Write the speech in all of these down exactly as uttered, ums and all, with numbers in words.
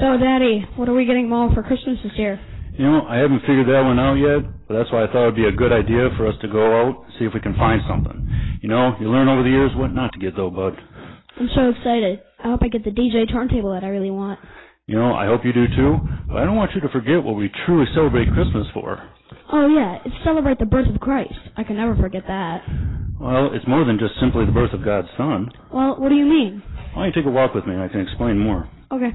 So, Daddy, what are we getting Mom for Christmas this year? You know, I haven't figured that one out yet, but that's why I thought it would be a good idea for us to go out and see if we can find something. You know, you learn over the years what not to get, though, bud. I'm so excited. I hope I get the D J turntable that I really want. You know, I hope you do too, but I don't want you to forget what we truly celebrate Christmas for. Oh, yeah, it's celebrate the birth of Christ. I can never forget that. Well, it's more than just simply the birth of God's Son. Well, what do you mean? Why don't you take a walk with me and I can explain more. Okay.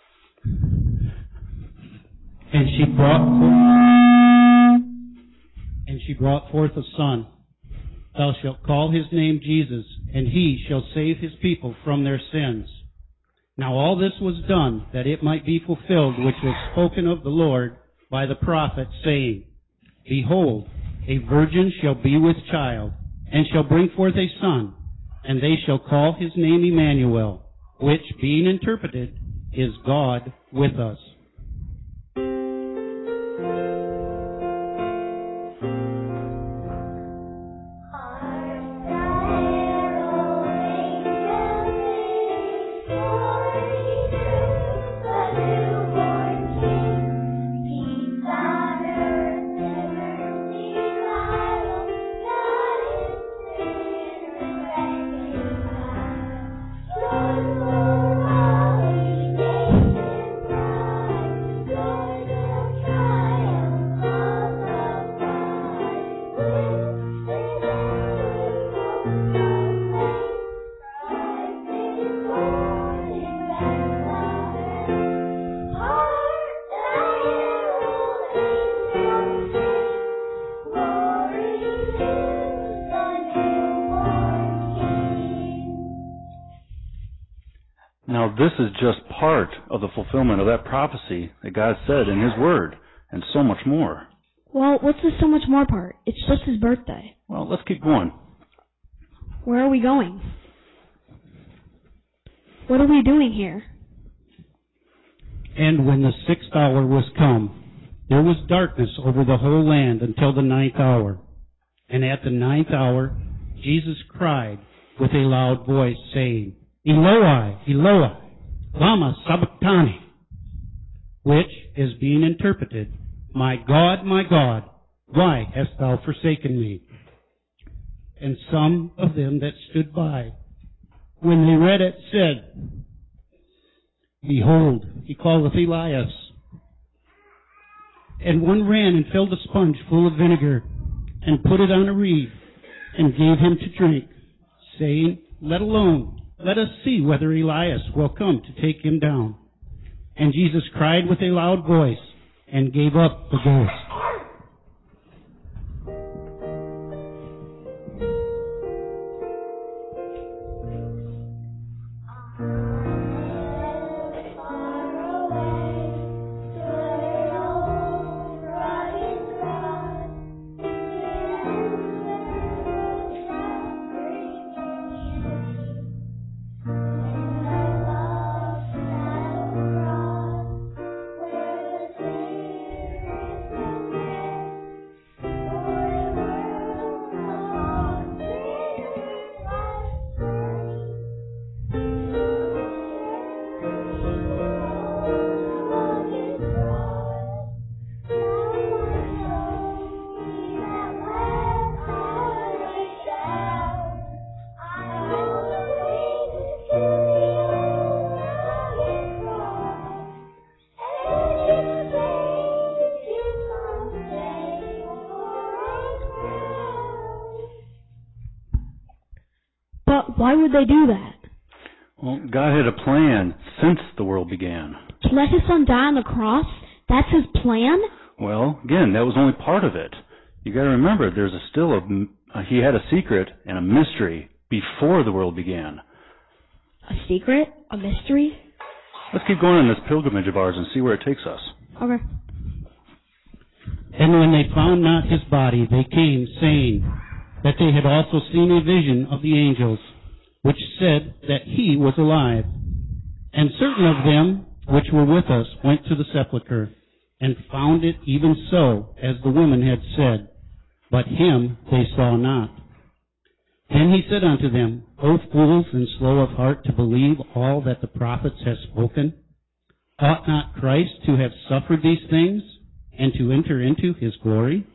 And she brought forth, and she brought forth a son. Thou shalt call his name Jesus, and he shall save his people from their sins. Now all this was done, that it might be fulfilled, which was spoken of the Lord by the prophet, saying, Behold, a virgin shall be with child, and shall bring forth a son, and they shall call his name Emmanuel, which, being interpreted, is God with us. Now, this is just part of the fulfillment of that prophecy that God said in His Word, and so much more. Well, what's the so much more part? It's just his birthday. Well, let's keep going. Where are we going? What are we doing here? And when the sixth hour was come, there was darkness over the whole land until the ninth hour. And at the ninth hour, Jesus cried with a loud voice, saying, Eloi, Eloi, lama sabachthani, which is being interpreted, My God, my God, why hast thou forsaken me? And some of them that stood by, when they read it, said, Behold, he calleth Elias. And one ran and filled a sponge full of vinegar, and put it on a reed, and gave him to drink, saying, Let alone, let us see whether Elias will come to take him down. And Jesus cried with a loud voice, and gave up the ghost. But why would they do that? Well, God had a plan since the world began. To let his son die on the cross? That's his plan? Well, again, that was only part of it. You got to remember, there's a still a, uh, he had a secret and a mystery before the world began. A secret? A mystery? Let's keep going on this pilgrimage of ours and see where it takes us. Okay. And when they found not his body, they came, saying that they had also seen a vision of the angels, which said that he was alive. And certain of them which were with us went to the sepulchre, and found it even so, as the women had said, but him they saw not. Then he said unto them, O fools, and slow of heart to believe all that the prophets have spoken. Ought not Christ to have suffered these things and to enter into his glory?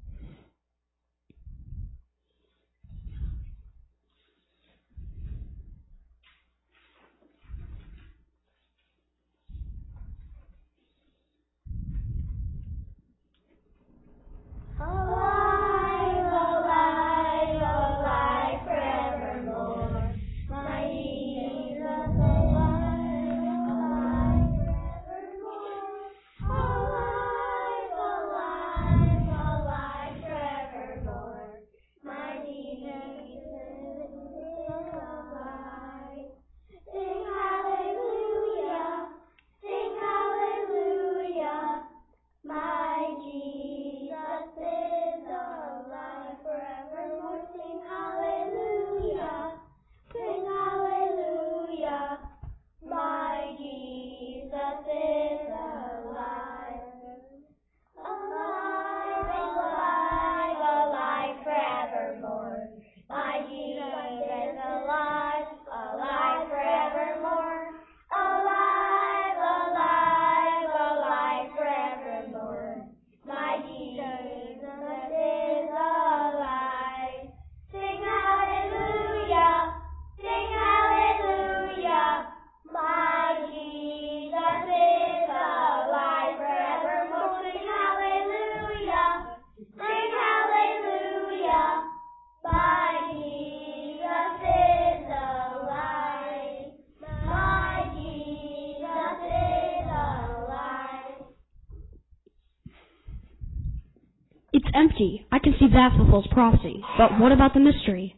It's empty. I can see that fulfills prophecy. But what about the mystery?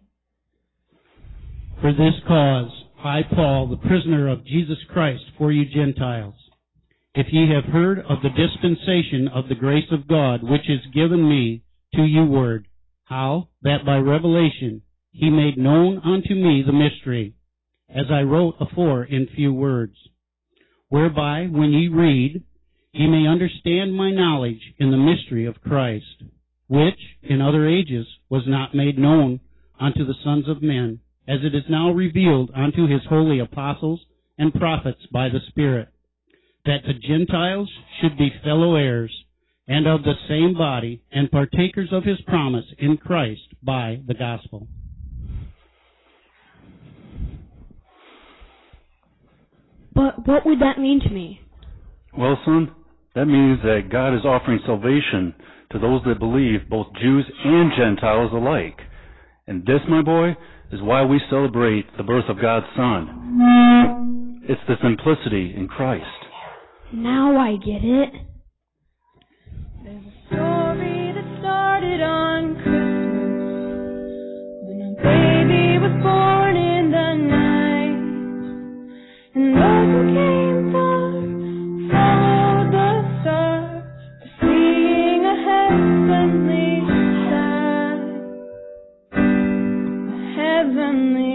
For this cause, I, Paul, the prisoner of Jesus Christ, for you Gentiles, if ye have heard of the dispensation of the grace of God, which is given me to you word, how that by revelation he made known unto me the mystery, as I wrote afore in few words, whereby, when ye read, ye may understand my knowledge in the mystery of Christ, which in other ages was not made known unto the sons of men, as it is now revealed unto his holy apostles and prophets by the Spirit, that the Gentiles should be fellow heirs, and of the same body, and partakers of his promise in Christ by the gospel. But what would that mean to me? Well, son, that means that God is offering salvation to those that believe, both Jews and Gentiles alike. And this, my boy, is why we celebrate the birth of God's Son. It's the simplicity in Christ. Now I get it. There's a story that started on Christmas, when a baby was born in the night, and those who came far followed the star, seeing a heavenly sight, a heavenly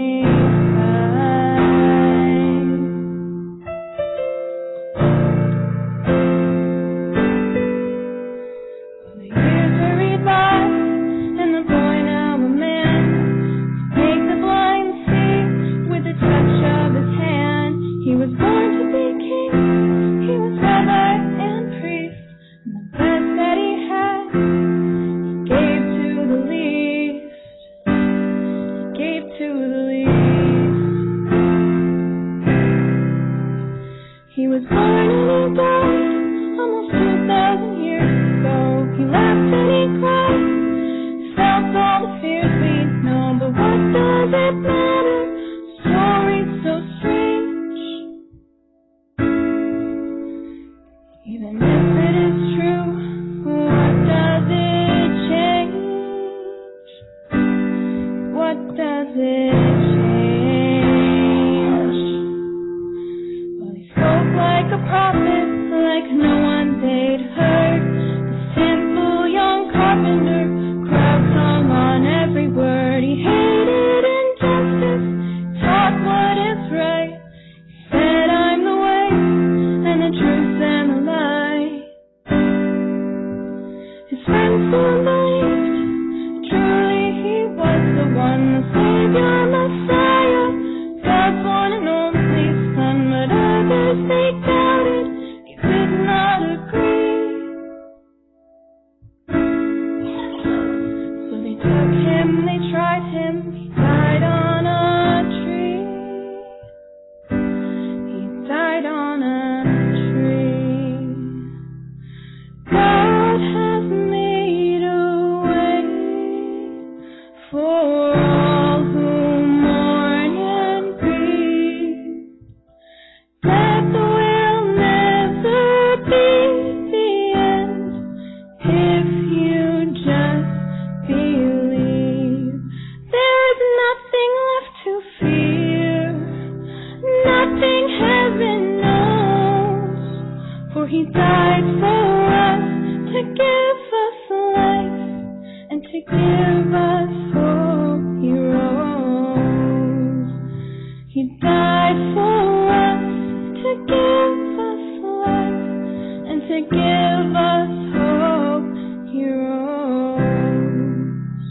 they doubted. He died for us to give us life and to give us hope. He rose. He died for us to give us life and to give us hope. He rose.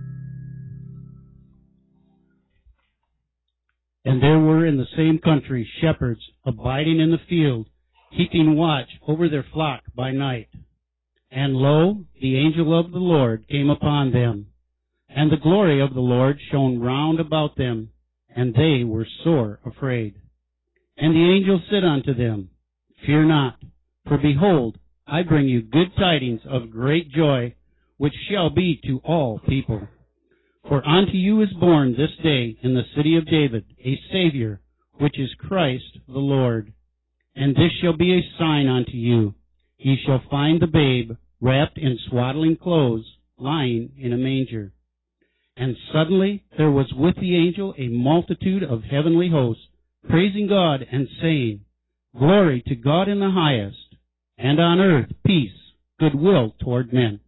And there were in the same country shepherds abiding in the field, keeping watch over their flock by night. And lo, the angel of the Lord came upon them, and the glory of the Lord shone round about them, and they were sore afraid. And the angel said unto them, Fear not, for behold, I bring you good tidings of great joy, which shall be to all people. For unto you is born this day in the city of David a Savior, which is Christ the Lord. And this shall be a sign unto you. Ye shall find the babe wrapped in swaddling clothes, lying in a manger. And suddenly there was with the angel a multitude of heavenly hosts, praising God and saying, Glory to God in the highest, and on earth peace, goodwill toward men.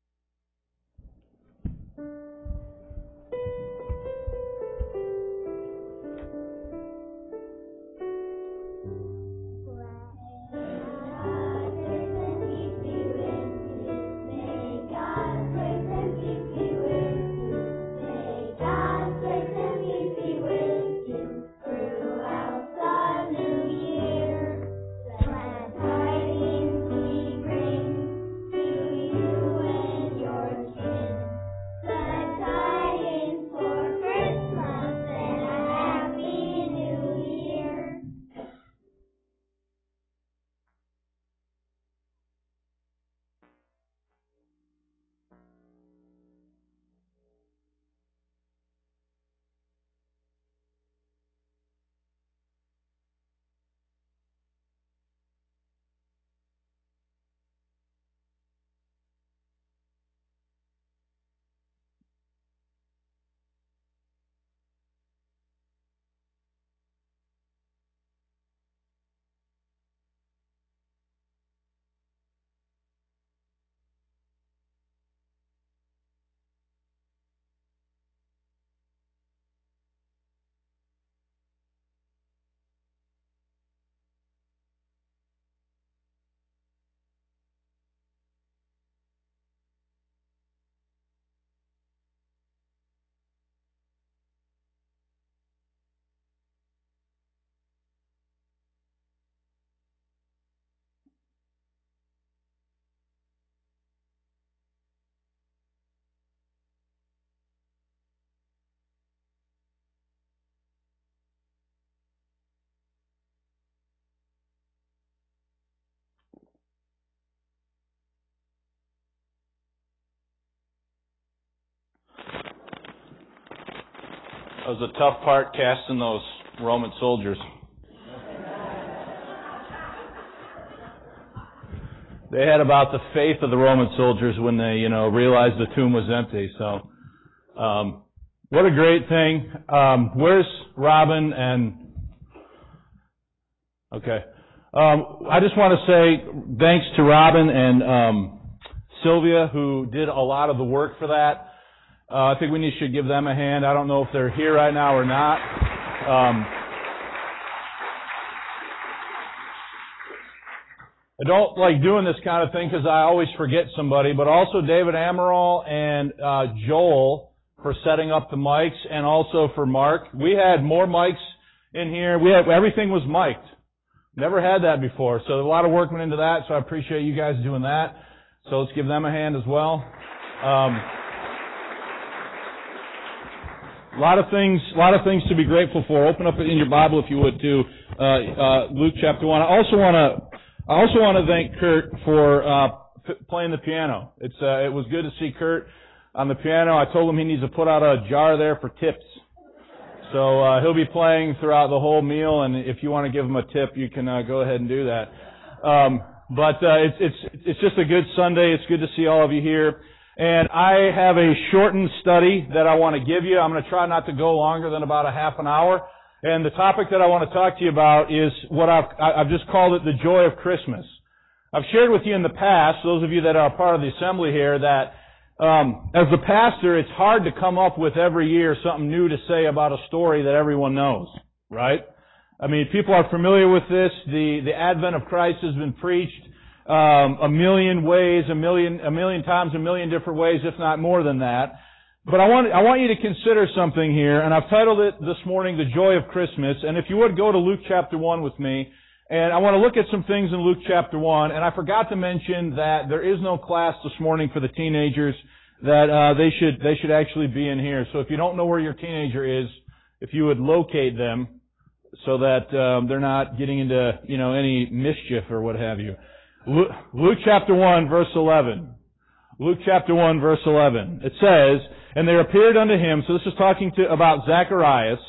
That was a tough part, casting those Roman soldiers. They had about the faith of the Roman soldiers when they, you know, realized the tomb was empty. So, um, what a great thing. Um, where's Robin and... Okay. Um, I just want to say thanks to Robin and um, Sylvia, who did a lot of the work for that. Uh, I think we should give them a hand. I don't know if they're here right now or not. Um, I don't like doing this kind of thing because I always forget somebody, but also David Amaral and uh, Joel for setting up the mics, and also for Mark. We had more mics in here. We had everything was mic'd. Never had that before, so a lot of work went into that. So I appreciate you guys doing that. So let's give them a hand as well. Um, A lot of things, a lot of things to be grateful for. Open up in your Bible if you would to uh, uh, Luke chapter one. I also want to, I also want to thank Kurt for uh, p- playing the piano. It's, uh, it was good to see Kurt on the piano. I told him he needs to put out a jar there for tips. So uh, he'll be playing throughout the whole meal, and if you want to give him a tip, you can uh, go ahead and do that. Um, but uh, it's it's it's just a good Sunday. It's good to see all of you here. And I have a shortened study that I want to give you. I'm going to try not to go longer than about a half an hour. And the topic that I want to talk to you about is what I've, I've just called it the joy of Christmas. I've shared with you in the past, those of you that are part of the assembly here, that um, as the pastor, it's hard to come up with every year something new to say about a story that everyone knows, right? I mean, people are familiar with this. The, the advent of Christ has been preached um, a million ways, a million, a million times, a million different ways, if not more than that. But I want, I want you to consider something here, and I've titled it this morning, The Joy of Christmas. And if you would go to Luke chapter one with me, and I want to look at some things in Luke chapter one. And I forgot to mention that there is no class this morning for the teenagers, that uh, they should, they should actually be in here. So if you don't know where your teenager is, if you would locate them, so that um, they're not getting into, you know, any mischief or what have you. Luke, Luke chapter one, verse eleven. Luke chapter one, verse eleven. It says, "And there appeared unto him," so this is talking to about Zacharias.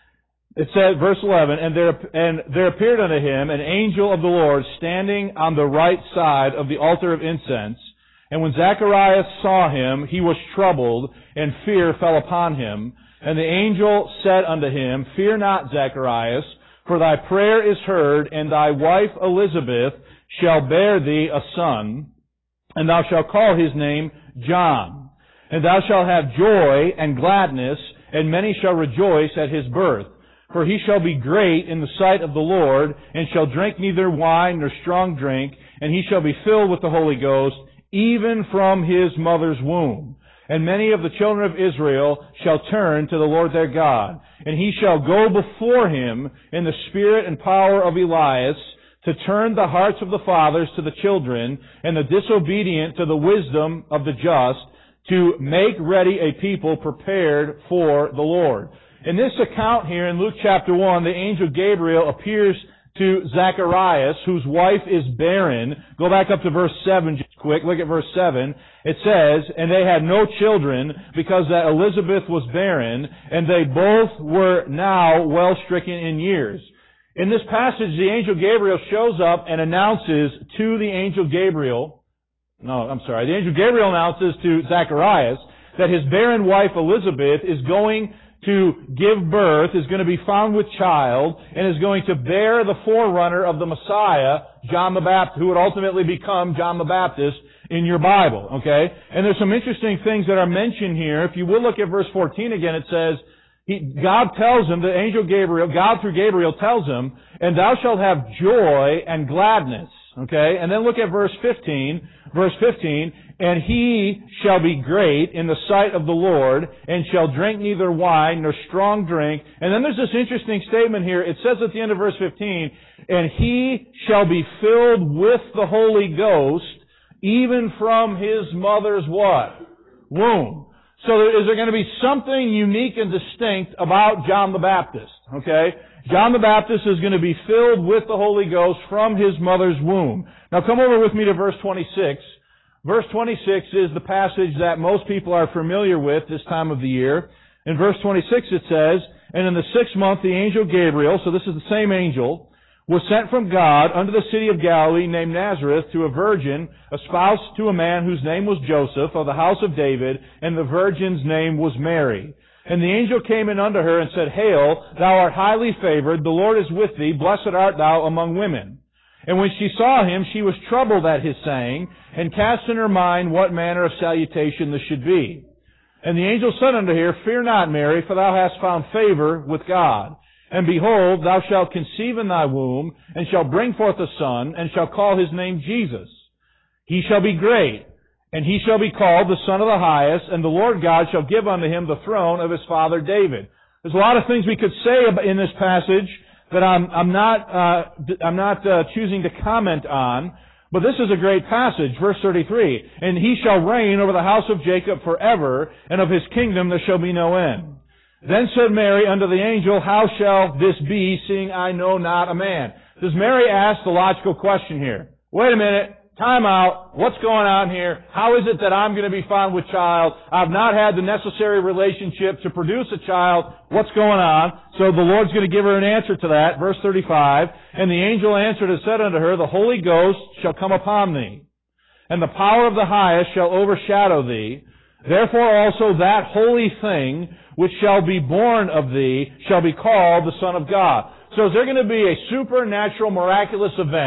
It says, verse eleven, "And there and there appeared unto him an angel of the Lord standing on the right side of the altar of incense. And when Zacharias saw him, he was troubled, and fear fell upon him. And the angel said unto him, Fear not, Zacharias, for thy prayer is heard, and thy wife Elizabeth shall bear thee a son, and thou shalt call his name John. And thou shalt have joy and gladness, and many shall rejoice at his birth. For he shall be great in the sight of the Lord, and shall drink neither wine nor strong drink, and he shall be filled with the Holy Ghost, even from his mother's womb. And many of the children of Israel shall turn to the Lord their God. And he shall go before him in the spirit and power of Elias, to turn the hearts of the fathers to the children, and the disobedient to the wisdom of the just, to make ready a people prepared for the Lord." In this account here in Luke chapter one, the angel Gabriel appears to Zacharias, whose wife is barren. Go back up to verse seven just quick. Look at verse seven. It says, "And they had no children, because that Elizabeth was barren, and they both were now well stricken in years." In this passage, the angel Gabriel shows up and announces to the angel Gabriel, no, I'm sorry, the angel Gabriel announces to Zacharias that his barren wife Elizabeth is going to give birth, is going to be found with child, and is going to bear the forerunner of the Messiah, John the Baptist, who would ultimately become John the Baptist in your Bible, okay? And there's some interesting things that are mentioned here. If you will look at verse fourteen again, it says, he, God tells him, the angel Gabriel, God through Gabriel tells him, "And thou shalt have joy and gladness," okay? And then look at verse fifteen, verse fifteen, "And he shall be great in the sight of the Lord, and shall drink neither wine nor strong drink." And then there's this interesting statement here. It says at the end of verse fifteen, "And he shall be filled with the Holy Ghost, even from his mother's" what? Womb. So is there going to be something unique and distinct about John the Baptist? Okay? John the Baptist is going to be filled with the Holy Ghost from his mother's womb. Now come over with me to verse twenty-six. Verse twenty-six is the passage that most people are familiar with this time of the year. In verse twenty-six it says, "And in the sixth month the angel Gabriel," so this is the same angel, "was sent from God unto the city of Galilee named Nazareth to a virgin espoused to a man whose name was Joseph of the house of David, and the virgin's name was Mary. And the angel came in unto her and said, Hail, thou art highly favored, the Lord is with thee, blessed art thou among women. And when she saw him, she was troubled at his saying, and cast in her mind what manner of salutation this should be. And the angel said unto her, Fear not, Mary, for thou hast found favor with God. And behold, thou shalt conceive in thy womb, and shalt bring forth a son, and shalt call his name Jesus. He shall be great, and he shall be called the Son of the Highest, and the Lord God shall give unto him the throne of his father David." There's a lot of things we could say in this passage that I'm, I'm not, uh, I'm not uh, choosing to comment on, but this is a great passage. Verse thirty-three, "And he shall reign over the house of Jacob forever, and of his kingdom there shall be no end. Then said Mary unto the angel, How shall this be, seeing I know not a man?" Does Mary ask the logical question here? Wait a minute, time out, what's going on here? How is it that I'm going to be found with child? I've not had the necessary relationship to produce a child. What's going on? So the Lord's going to give her an answer to that. Verse thirty-five, "And the angel answered and said unto her, The Holy Ghost shall come upon thee, and the power of the Highest shall overshadow thee. Therefore also that holy thing which shall be born of thee shall be called the Son of God." So is there going to be a supernatural, miraculous event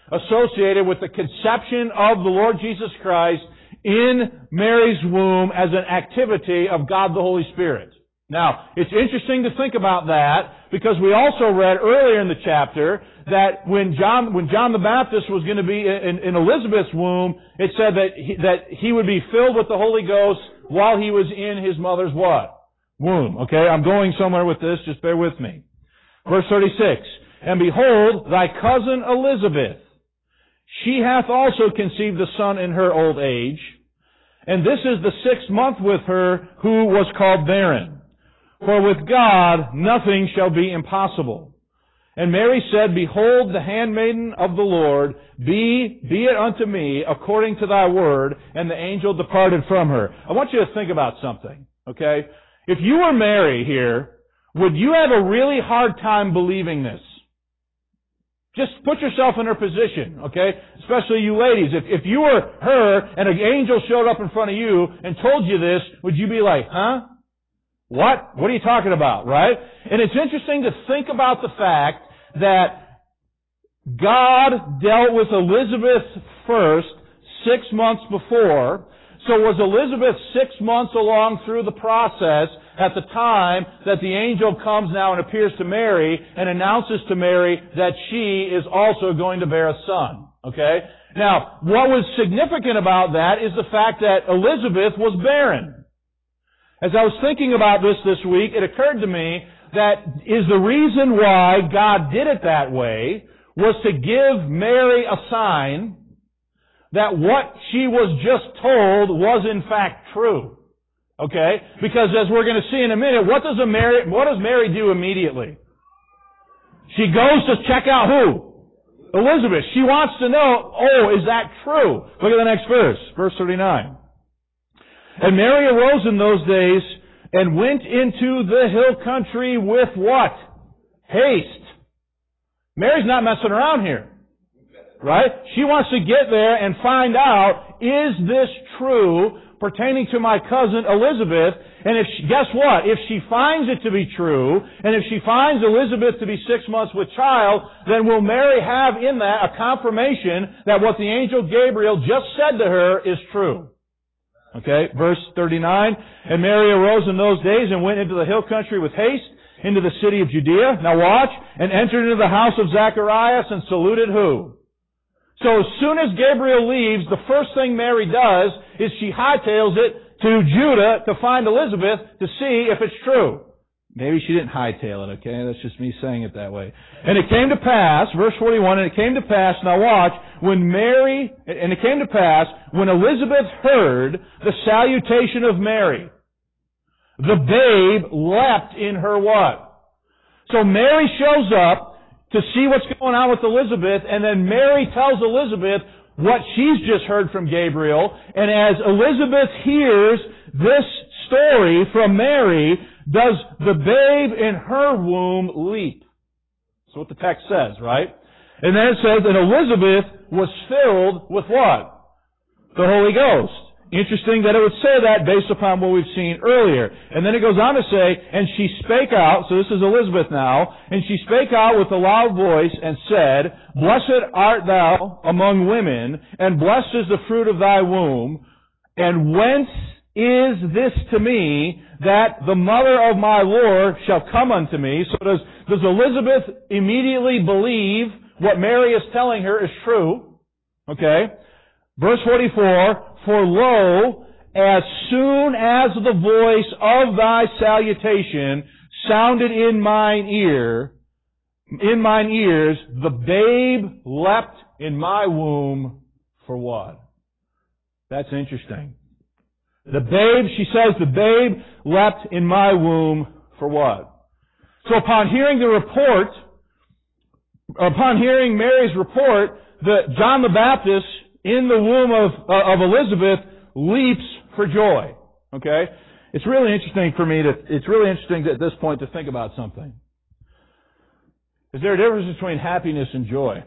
associated with the conception of the Lord Jesus Christ in Mary's womb as an activity of God the Holy Spirit. Now, it's interesting to think about that because we also read earlier in the chapter that when John, when John the Baptist was going to be in, in Elizabeth's womb, it said that he, that he would be filled with the Holy Ghost while he was in his mother's what? Womb. Okay, I'm going somewhere with this, just bear with me. Verse thirty-six, and behold, thy cousin Elizabeth, she hath also conceived a son in her old age, and this is the sixth month with her who was called barren. For with God nothing shall be impossible. And Mary said, behold, the handmaiden of the Lord, be, be it unto me according to thy word. And the angel departed from her. I want you to think about something, okay? If you were Mary here, would you have a really hard time believing this? Just put yourself in her position, okay? Especially you ladies. If, if you were her and an angel showed up in front of you and told you this, would you be like, huh? What? What are you talking about, right? And it's interesting to think about the fact that God dealt with Elizabeth first six months before. So was Elizabeth six months along through the process at the time that the angel comes now and appears to Mary and announces to Mary that she is also going to bear a son. Okay? Now, what was significant about that is the fact that Elizabeth was barren. As I was thinking about this this week, it occurred to me that is the reason why God did it that way was to give Mary a sign that what she was just told was in fact true. Okay? Because as we're going to see in a minute, what does a Mary, what does Mary do immediately? She goes to check out who? Elizabeth. She wants to know, oh, is that true? Look at the next verse, verse thirty-nine. And Mary arose in those days and went into the hill country with what? Haste. Mary's not messing around here. Right? She wants to get there and find out, is this true pertaining to my cousin Elizabeth? And if she, guess what? If she finds it to be true, and if she finds Elizabeth to be six months with child, then will Mary have in that a confirmation that what the angel Gabriel just said to her is true. Okay, verse thirty-nine, and Mary arose in those days and went into the hill country with haste, into the city of Judea, now watch, and entered into the house of Zacharias and saluted who? So as soon as Gabriel leaves, the first thing Mary does is she hightails it to Judah to find Elizabeth to see if it's true. Maybe she didn't hightail it, okay? That's just me saying it that way. And it came to pass, verse forty-one, and it came to pass, now watch, when Mary, and it came to pass, when Elizabeth heard the salutation of Mary, the babe leapt in her what? So Mary shows up to see what's going on with Elizabeth, and then Mary tells Elizabeth what she's just heard from Gabriel, and as Elizabeth hears this story from Mary, does the babe in her womb leap? That's what the text says, right? And then it says that Elizabeth was filled with what? The Holy Ghost. Interesting that it would say that based upon what we've seen earlier. And then it goes on to say, and she spake out, so this is Elizabeth now, and she spake out with a loud voice and said, blessed art thou among women, and blessed is the fruit of thy womb, and whence is this to me that the mother of my Lord shall come unto me? So does, does Elizabeth immediately believe what Mary is telling her is true? Okay. Verse forty-four, for lo, as soon as the voice of thy salutation sounded in mine ear, in mine ears, the babe leapt in my womb for what? That's interesting. The babe, she says, the babe leapt in my womb for what? So upon hearing the report, upon hearing Mary's report, that John the Baptist in the womb of, uh, of Elizabeth leaps for joy. Okay? It's really interesting for me to, it's really interesting at this point to think about something. Is there a difference between happiness and joy?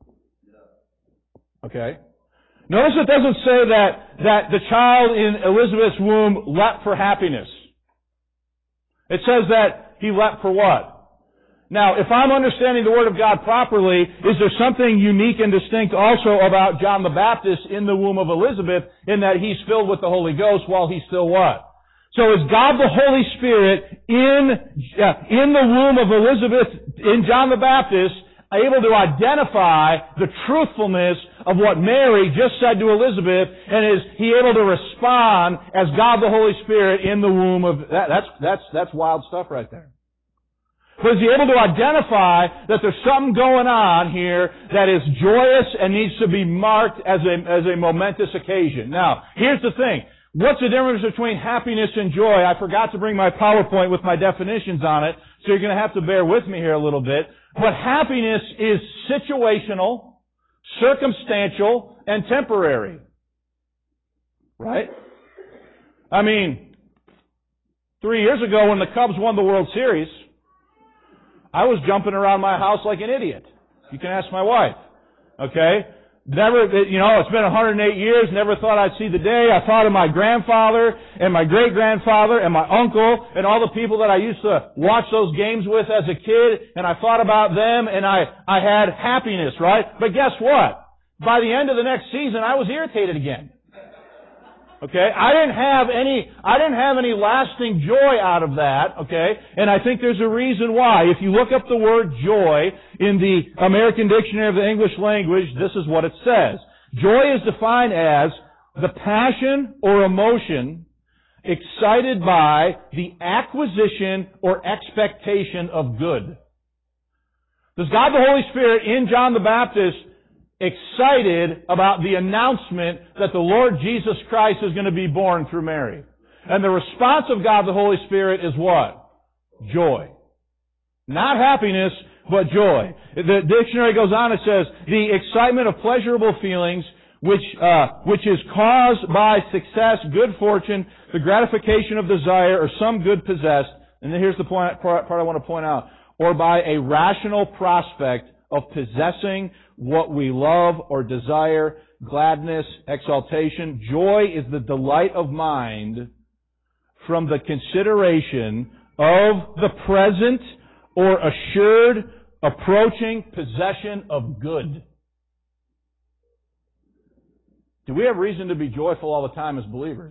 Okay? Notice it doesn't say that, that the child in Elizabeth's womb leapt for happiness. It says that he leapt for what? Now, if I'm understanding the Word of God properly, is there something unique and distinct also about John the Baptist in the womb of Elizabeth in that he's filled with the Holy Ghost while he's still what? So is God the Holy Spirit in, uh, in the womb of Elizabeth, in John the Baptist, able to identify the truthfulness of what Mary just said to Elizabeth, and is he able to respond as God the Holy Spirit in the womb of, that, that's, that's, that's wild stuff right there. But is he able to identify that there's something going on here that is joyous and needs to be marked as a, as a momentous occasion? Now, here's the thing. What's the difference between happiness and joy? I forgot to bring my PowerPoint with my definitions on it, so you're going to have to bear with me here a little bit. But happiness is situational, circumstantial, and temporary. Right? I mean, three years ago when the Cubs won the World Series, I was jumping around my house like an idiot. You can ask my wife. Okay? Never, you know, it's been one hundred eight years, never thought I'd see the day. I thought of my grandfather and my great-grandfather and my uncle and all the people that I used to watch those games with as a kid, and I thought about them, and I, I had happiness, right? But guess what? By the end of the next season, I was irritated again. Okay? I didn't have any, I didn't have any lasting joy out of that, okay? And I think there's a reason why. If you look up the word joy in the American Dictionary of the English Language, this is what it says. Joy is defined as the passion or emotion excited by the acquisition or expectation of good. Does God the Holy Spirit in John the Baptist excited about the announcement that the Lord Jesus Christ is going to be born through Mary? And the response of God the Holy Spirit is what? Joy. Not happiness, but joy. The dictionary goes on, it says, the excitement of pleasurable feelings which, uh, which is caused by success, good fortune, the gratification of desire, or some good possessed. And then here's the point, part I want to point out. Or by a rational prospect of possessing what we love or desire, gladness, exaltation. Joy is the delight of mind from the consideration of the present or assured approaching possession of good. Do we have reason to be joyful all the time as believers?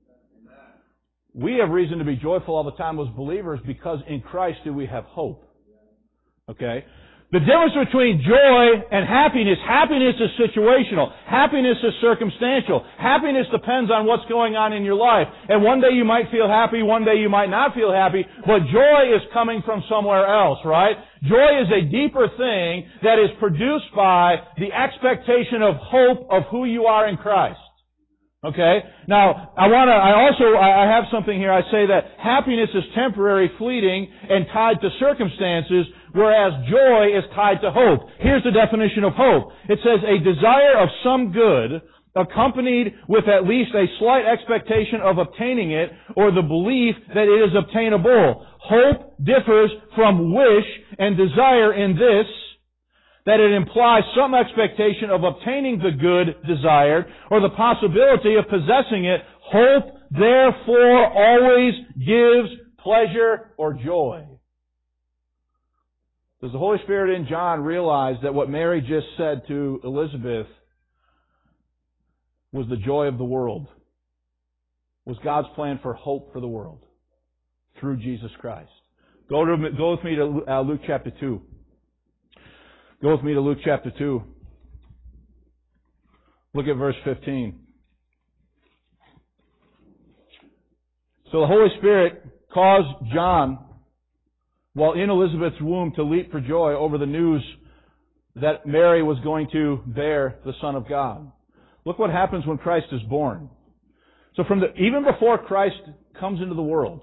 We have reason to be joyful all the time as believers because in Christ do we have hope. Okay? The difference between joy and happiness, happiness is situational. Happiness is circumstantial. Happiness depends on what's going on in your life. And one day you might feel happy, one day you might not feel happy, but joy is coming from somewhere else, right? Joy is a deeper thing that is produced by the expectation of hope of who you are in Christ. Okay? Now, I want to, I also, I have something here. I say that happiness is temporary, fleeting, and tied to circumstances, whereas joy is tied to hope. Here's the definition of hope. It says, a desire of some good, accompanied with at least a slight expectation of obtaining it, or the belief that it is obtainable. Hope differs from wish and desire in this, that it implies some expectation of obtaining the good desired, or the possibility of possessing it. Hope, therefore, always gives pleasure or joy. Does the Holy Spirit in John realize that what Mary just said to Elizabeth was the joy of the world? Was God's plan for hope for the world through Jesus Christ? Go, to, go with me to uh, Luke chapter two. Go with me to Luke chapter two. Look at verse fifteen. So the Holy Spirit caused John, while in Elizabeth's womb, to leap for joy over the news that Mary was going to bear the Son of God. Look what happens when Christ is born. So from the, even before Christ comes into the world,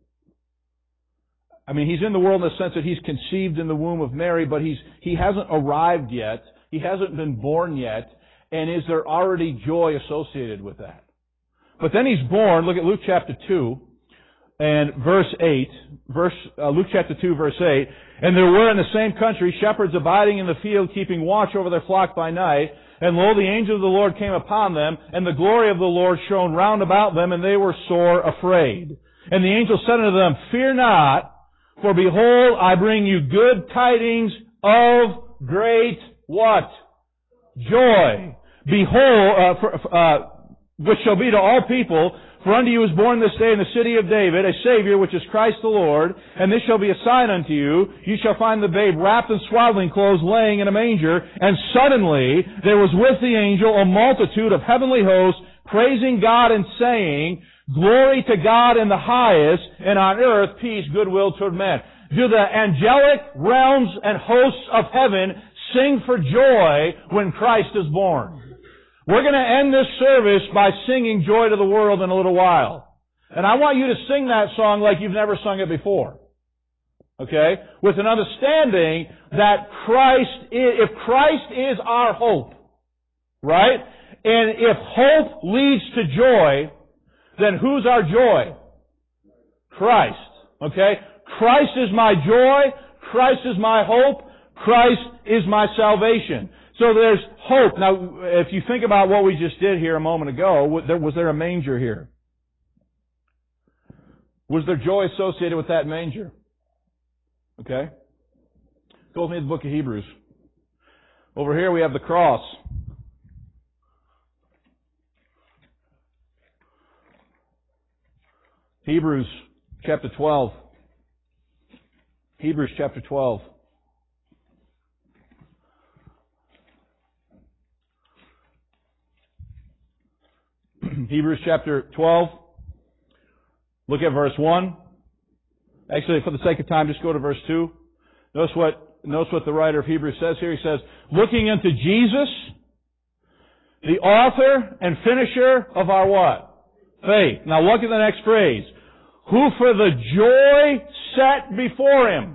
I mean, he's in the world in the sense that he's conceived in the womb of Mary, but he's, he hasn't arrived yet. He hasn't been born yet. And is there already joy associated with that? But then he's born. Look at Luke chapter two and verse eight. Verse, uh, Luke chapter two, verse eight. And there were in the same country shepherds abiding in the field, keeping watch over their flock by night. And lo, the angel of the Lord came upon them, and the glory of the Lord shone round about them, and they were sore afraid. And the angel said unto them, Fear not, For behold, I bring you good tidings of great what? Joy. Behold, uh, for, uh, which shall be to all people, for unto you is born this day in the city of David a Savior, which is Christ the Lord. And this shall be a sign unto you. You shall find the babe wrapped in swaddling clothes, laying in a manger. And suddenly there was with the angel a multitude of heavenly hosts, praising God and saying, Glory to God in the highest, and on earth peace, goodwill toward men. Do the angelic realms and hosts of heaven sing for joy when Christ is born? We're going to end this service by singing Joy to the World in a little while. And I want you to sing that song like you've never sung it before. Okay? With an understanding that Christ is, if Christ is our hope, right? And if hope leads to joy, then who's our joy? Christ. Okay? Christ is my joy. Christ is my hope. Christ is my salvation. So there's hope. Now, if you think about what we just did here a moment ago, was there a manger here? Was there joy associated with that manger? Okay? Go with me to the book of Hebrews. Over here we have the cross. Hebrews chapter twelve. Hebrews chapter twelve. Hebrews chapter twelve. Look at verse one. Actually, for the sake of time, just go to verse two. Notice what, notice what the writer of Hebrews says here. He says, looking unto Jesus, the author and finisher of our what? Faith. Now look at the next phrase. Who for the joy set before him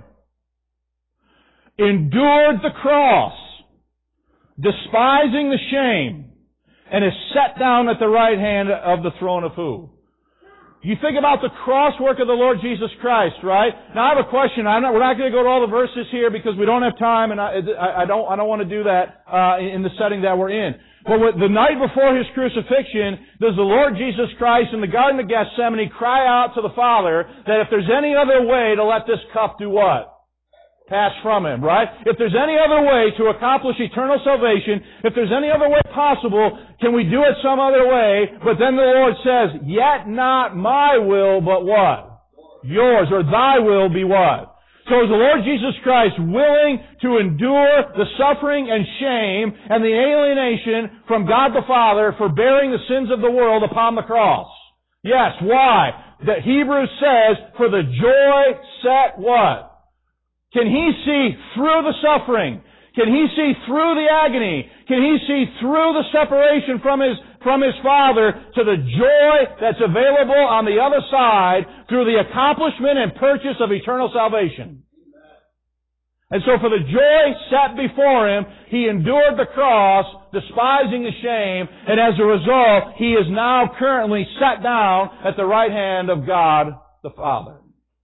endured the cross, despising the shame, and is set down at the right hand of the throne of who? You think about the cross work of the Lord Jesus Christ, right? Now I have a question. I'm not, we're not going to go to all the verses here because we don't have time, and I, I don't, I don't want to do that uh, in the setting that we're in. But with, the night before His crucifixion, does the Lord Jesus Christ in the Garden of Gethsemane cry out to the Father that if there's any other way to let this cup do what? Pass from Him, right? If there's any other way to accomplish eternal salvation, if there's any other way possible, can we do it some other way? But then the Lord says, yet not my will, but what? Yours, or thy will be what? So is the Lord Jesus Christ willing to endure the suffering and shame and the alienation from God the Father for bearing the sins of the world upon the cross? Yes. Why? That Hebrews says, for the joy set what? Can He see through the suffering? Can He see through the agony? Can He see through the separation from His, from His Father to the joy that's available on the other side through the accomplishment and purchase of eternal salvation? And so for the joy set before Him, He endured the cross, despising the shame, and as a result, He is now currently sat down at the right hand of God the Father.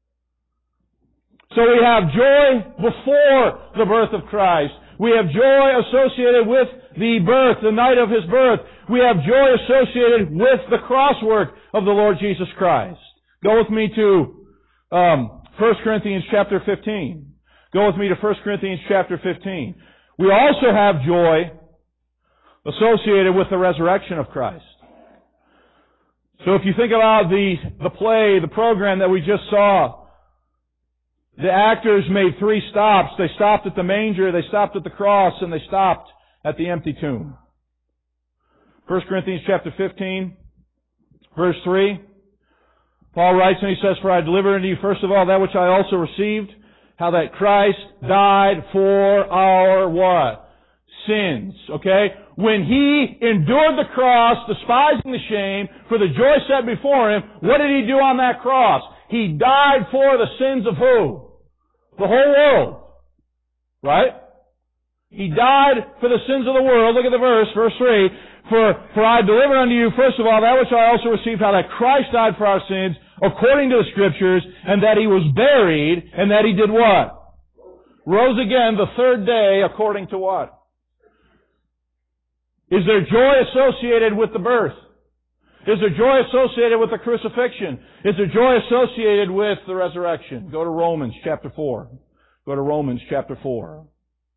So we have joy before the birth of Christ. We have joy associated with the birth, the night of His birth. We have joy associated with the cross work of the Lord Jesus Christ. Go with me to um, First Corinthians chapter fifteen. Go with me to First Corinthians chapter fifteen. We also have joy associated with the resurrection of Christ. So if you think about the, the play, the program that we just saw, the actors made three stops. They stopped at the manger, they stopped at the cross, and they stopped at the empty tomb. First Corinthians chapter fifteen, verse three. Paul writes and he says, for I delivered unto you first of all that which I also received, how that Christ died for our what? Sins. Okay? When He endured the cross, despising the shame, for the joy set before Him, what did He do on that cross? He died for the sins of who? The whole world. Right? He died for the sins of the world. Look at the verse, verse three. For, for I delivered unto you, first of all, that which I also received, how that Christ died for our sins, according to the Scriptures, and that He was buried, and that He did what? Rose again the third day, according to what? Is there joy associated with the birth? Is there joy associated with the crucifixion? Is there joy associated with the resurrection? Go to Romans chapter four. Go to Romans chapter four.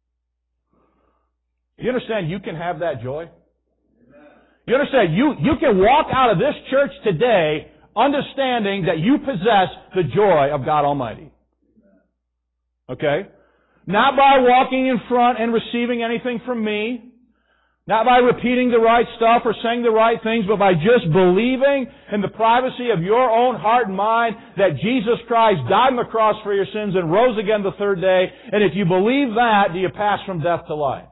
You understand you can have that joy? You understand you, you can walk out of this church today understanding that you possess the joy of God Almighty. Okay? Not by walking in front and receiving anything from me. Not by repeating the right stuff or saying the right things, but by just believing in the privacy of your own heart and mind that Jesus Christ died on the cross for your sins and rose again the third day. And if you believe that, do you pass from death to life?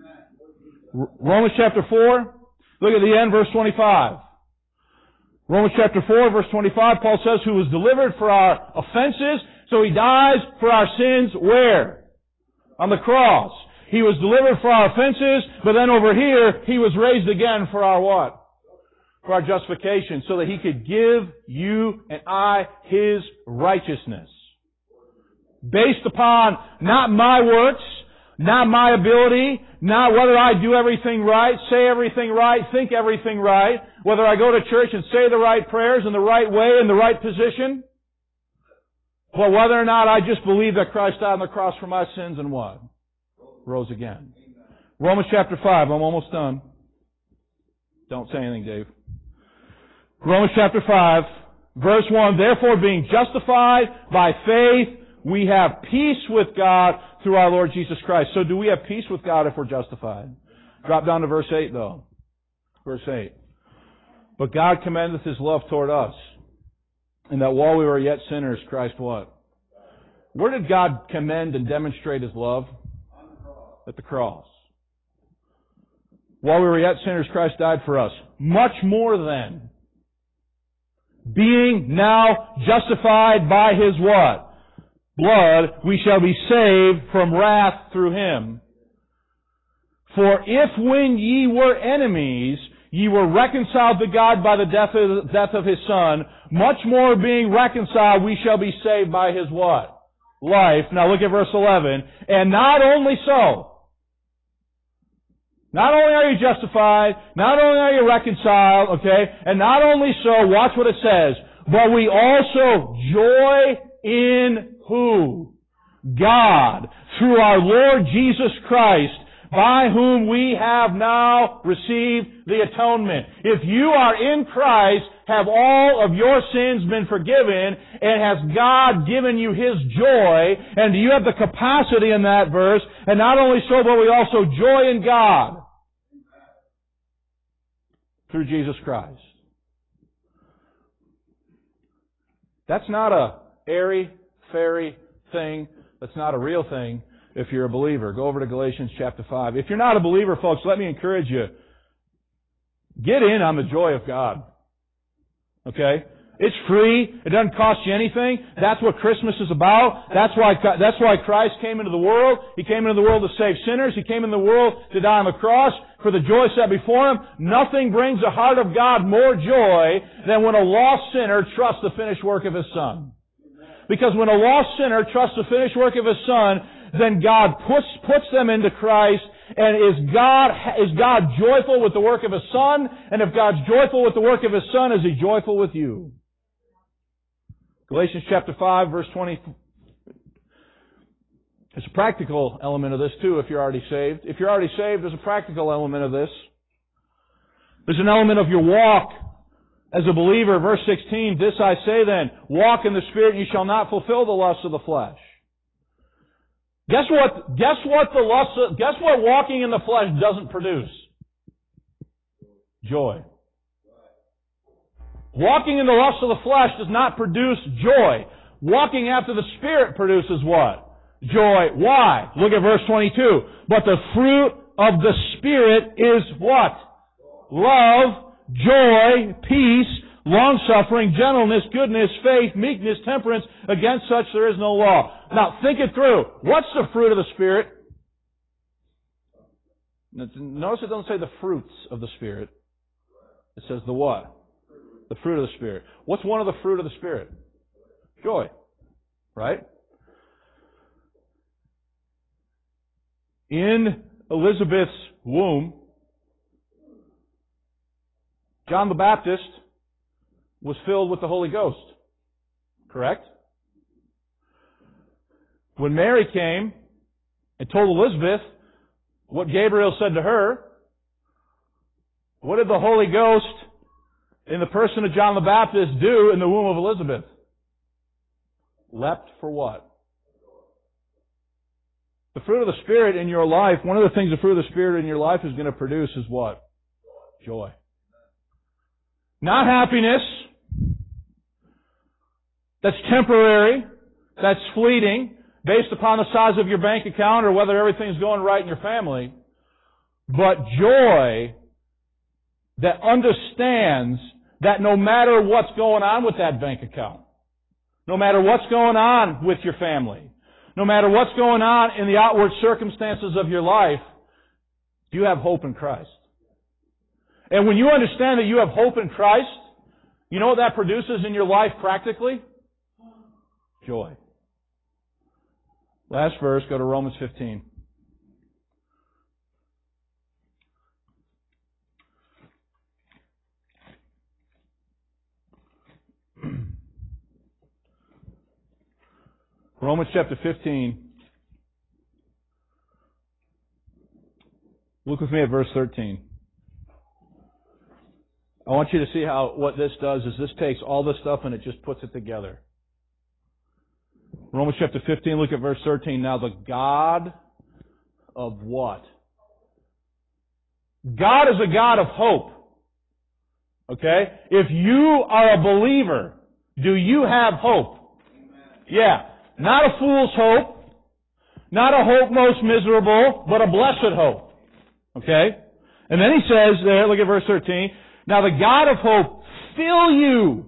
R- Romans chapter four, look at the end, verse twenty-five. Romans chapter four, verse twenty-five, Paul says, who was delivered for our offenses, so He dies for our sins where? On the cross. He was delivered for our offenses, but then over here, He was raised again for our what? For our justification, so that He could give you and I His righteousness. Based upon not my works, not my ability, not whether I do everything right, say everything right, think everything right, whether I go to church and say the right prayers in the right way, in the right position, but whether or not I just believe that Christ died on the cross for my sins and what? Rose again. Romans chapter five. I'm almost done. Don't say anything, Dave. Romans chapter five, verse one. Therefore, being justified by faith, we have peace with God through our Lord Jesus Christ. So do we have peace with God if we're justified? Drop down to verse eight, though. Verse eight. But God commendeth His love toward us, and that while we were yet sinners, Christ what? Where did God commend and demonstrate His love? At the cross. While we were yet sinners, Christ died for us. Much more than, being now justified by His what? Blood, we shall be saved from wrath through Him. For if when ye were enemies, ye were reconciled to God by the death of, death of His Son, much more being reconciled, we shall be saved by His what? Life. Now look at verse eleven. And not only so, not only are you justified, not only are you reconciled, okay, and not only so, watch what it says, but we also joy in who? God, through our Lord Jesus Christ, by whom we have now received the atonement. If you are in Christ, have all of your sins been forgiven, and has God given you His joy, and do you have the capacity in that verse, and not only so, but we also joy in God through Jesus Christ. That's not a airy, fairy thing. That's not a real thing if you're a believer. Go over to Galatians chapter five. If you're not a believer, folks, let me encourage you. Get in on the joy of God. Okay? It's free. It doesn't cost you anything. That's what Christmas is about. That's why, that's why Christ came into the world. He came into the world to save sinners. He came into the world to die on the cross for the joy set before Him. Nothing brings the heart of God more joy than when a lost sinner trusts the finished work of His Son. Because when a lost sinner trusts the finished work of His Son, then God puts, puts them into Christ. And is God, is God joyful with the work of His Son? And if God's joyful with the work of His Son, is He joyful with you? Galatians chapter five, verse twenty. There's a practical element of this too if you're already saved. If you're already saved, there's a practical element of this. There's an element of your walk as a believer. Verse sixteen, this I say then, walk in the Spirit, and you shall not fulfill the lusts of the flesh. Guess what, guess what the lust of, guess what walking in the flesh doesn't produce? Joy. Walking in the lust of the flesh does not produce joy. Walking after the Spirit produces what? Joy. Why? Look at verse twenty-two. But the fruit of the Spirit is what? Love, joy, peace, long-suffering, gentleness, goodness, faith, meekness, temperance. Against such there is no law. Now, think it through. What's the fruit of the Spirit? Notice it doesn't say the fruits of the Spirit. It says the what? The fruit of the Spirit. What's one of the fruit of the Spirit? Joy. Right? In Elizabeth's womb, John the Baptist was filled with the Holy Ghost. Correct? When Mary came and told Elizabeth what Gabriel said to her, what did the Holy Ghost in the person of John the Baptist do in the womb of Elizabeth? Leapt for what? The fruit of the Spirit in your life, one of the things the fruit of the Spirit in your life is going to produce is what? Joy. Not happiness. That's temporary. That's fleeting, based upon the size of your bank account or whether everything's going right in your family. But joy that understands that no matter what's going on with that bank account, no matter what's going on with your family, no matter what's going on in the outward circumstances of your life, you have hope in Christ. And when you understand that you have hope in Christ, you know what that produces in your life practically? Joy. Last verse, go to Romans fifteen. Romans chapter fifteen. Look with me at verse thirteen. I want you to see how what this does is this takes all this stuff and it just puts it together. Romans chapter fifteen, look at verse thirteen. Now the God of what? God is a God of hope. Okay? If you are a believer, do you have hope? Yeah. Not a fool's hope. Not a hope most miserable, but a blessed hope. Okay? And then he says there, look at verse thirteen, now the God of hope fill you.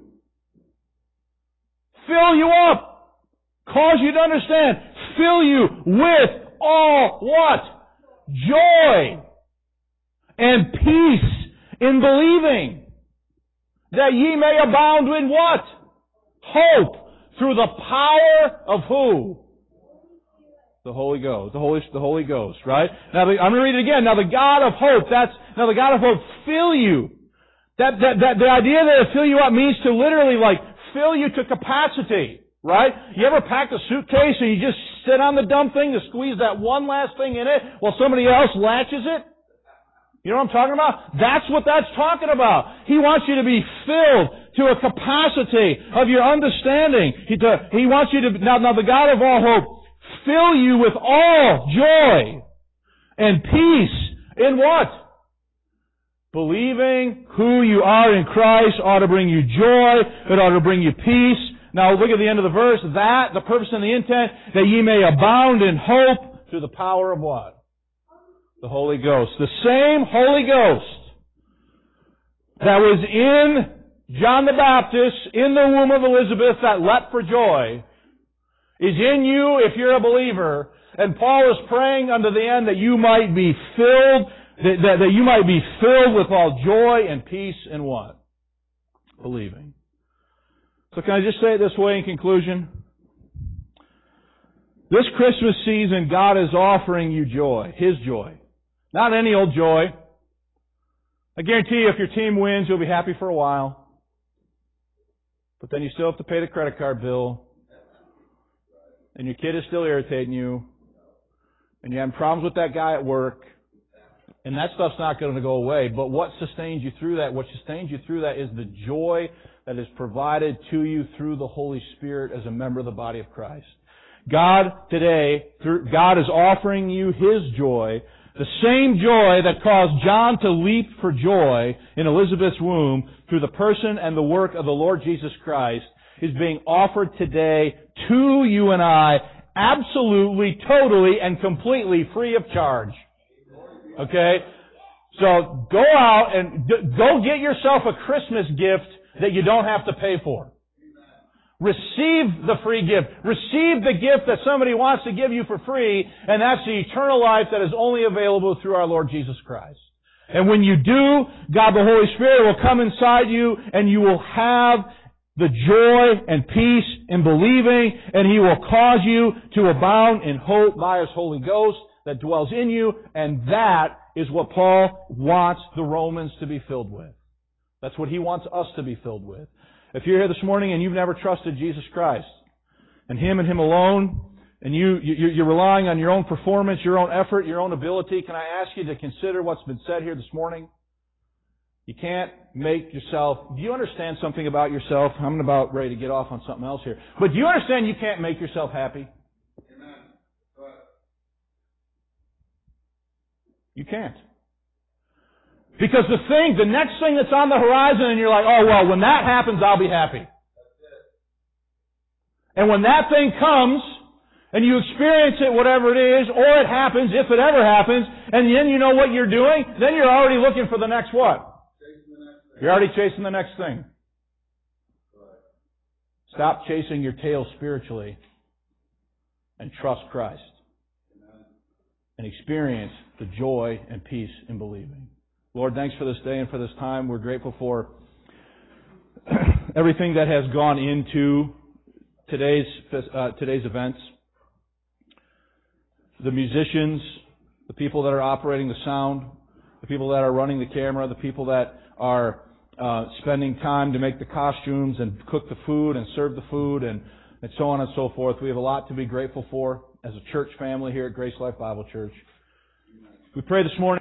Fill you up. Cause you to understand. Fill you with all what? Joy and peace in believing, that ye may abound in what? Hope. Through the power of who? The Holy Ghost. The Holy, the Holy Ghost, right? Now, the, I'm going to read it again. Now, the God of hope, that's, now the God of hope fill you. That, that, that, the idea that fill you up means to literally, like, fill you to capacity, right? You ever packed a suitcase and you just sit on the dumb thing to squeeze that one last thing in it while somebody else latches it? You know what I'm talking about? That's what that's talking about. He wants you to be filled to a capacity of your understanding. He, to, he wants you to, now, now the God of all hope, fill you with all joy and peace in what? Believing who you are in Christ ought to bring you joy. It ought to bring you peace. Now look at the end of the verse. That, the purpose and the intent, that ye may abound in hope through the power of what? The Holy Ghost. The same Holy Ghost that was in John the Baptist, in the womb of Elizabeth, that leapt for joy, is in you if you're a believer. And Paul is praying unto the end that you might be filled, that, that, that you might be filled with all joy and peace in what? Believing. So can I just say it this way in conclusion? This Christmas season, God is offering you joy. His joy. Not any old joy. I guarantee you if your team wins, you'll be happy for a while. But then you still have to pay the credit card bill. And your kid is still irritating you. And you're having problems with that guy at work. And that stuff's not going to go away. But what sustains you through that, what sustains you through that is the joy that is provided to you through the Holy Spirit as a member of the body of Christ. God today, God is offering you His joy. The same joy that caused John to leap for joy in Elizabeth's womb through the person and the work of the Lord Jesus Christ is being offered today to you and I absolutely, totally, and completely free of charge. Okay? So go out and d- go get yourself a Christmas gift that you don't have to pay for. Receive the free gift. Receive the gift that somebody wants to give you for free, and that's the eternal life that is only available through our Lord Jesus Christ. And when you do, God the Holy Spirit will come inside you, and you will have the joy and peace in believing, and He will cause you to abound in hope by His Holy Ghost that dwells in you, and that is what Paul wants the Romans to be filled with. That's what he wants us to be filled with. If you're here this morning and you've never trusted Jesus Christ, and Him and Him alone, and you, you, you're relying on your own performance, your own effort, your own ability, can I ask you to consider what's been said here this morning? You can't make yourself... Do you understand something about yourself? I'm about ready to get off on something else here. But do you understand you can't make yourself happy? Amen. You can't. Because the thing, the next thing that's on the horizon, and you're like, oh, well, when that happens, I'll be happy. And when that thing comes, and you experience it, whatever it is, or it happens, if it ever happens, and then you know what you're doing, then you're already looking for the next what? You're already chasing the next thing. Stop chasing your tail spiritually and trust Christ. And experience the joy and peace in believing. Lord, thanks for this day and for this time. We're grateful for everything that has gone into today's uh, today's events. The musicians, the people that are operating the sound, the people that are running the camera, the people that are uh, spending time to make the costumes and cook the food and serve the food and, and so on and so forth. We have a lot to be grateful for as a church family here at Grace Life Bible Church. We pray this morning